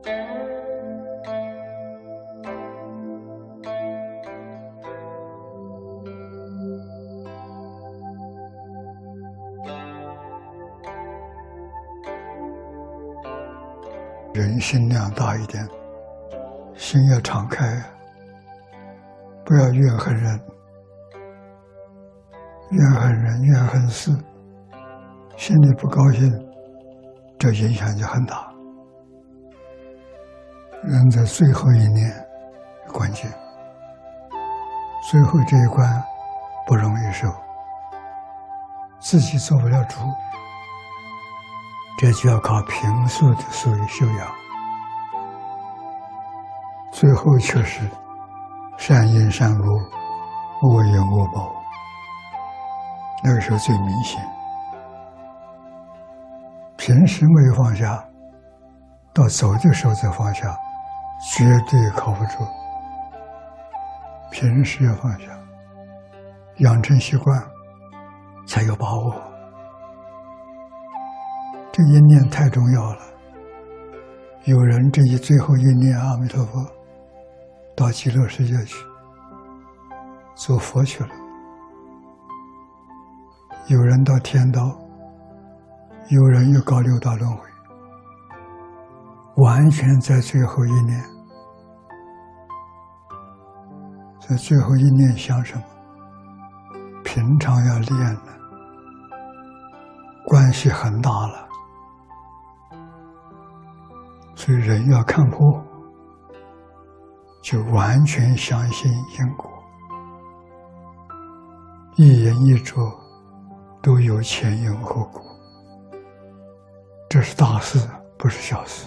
人心量大一点，心要敞开，不要怨恨人，怨恨人、怨恨事，心里不高兴，这影响就很大。人在最后一年关键，最后这一关不容易受，自己做不了主，这就要靠平素的修养。最后确实善因善果，恶因恶报，那个时候最明显。平时没有放下，到走的时候再放下，绝对靠不住。平时要放下，养成习惯才有把握。这一念太重要了，有人这一最后一念阿弥陀佛，到极乐世界去做佛去了，有人到天道，有人又搞六道轮回，完全在最后一念。在最后一念想什么？平常要练的，关系很大了。所以人要看破，就完全相信因果，一言一着都有前因后果，这是大事，不是小事。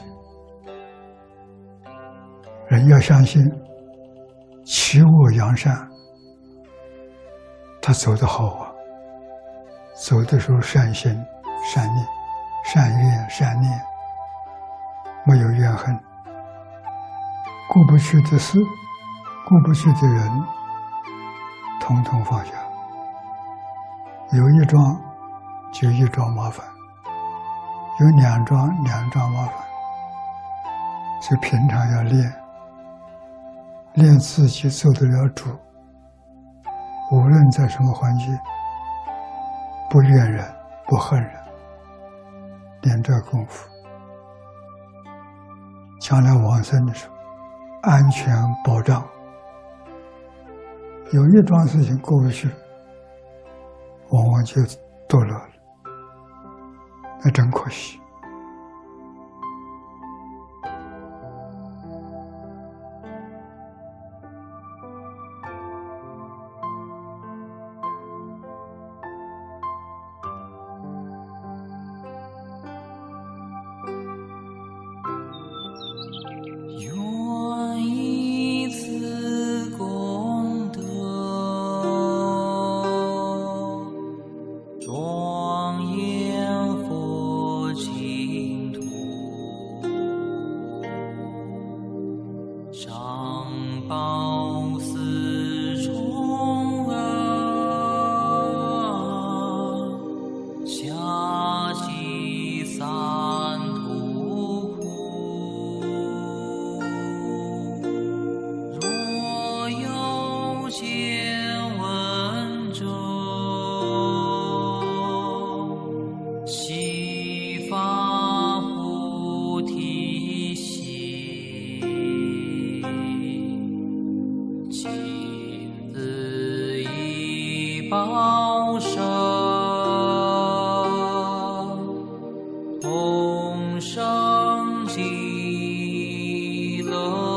人要相信其恶扬善，他走得好啊，走的时候善心、善念、善愿、善念，没有怨恨，过不去的事、过不去的人，统统放下。有一桩就一桩麻烦，有两桩麻烦，所以平常要练自己做得了主，无论在什么环境，不怨人，不恨人，练这功夫，将来往生的时候安全保障。有一桩事情过不去，往往就堕落了，那真可惜。 报身同生极乐。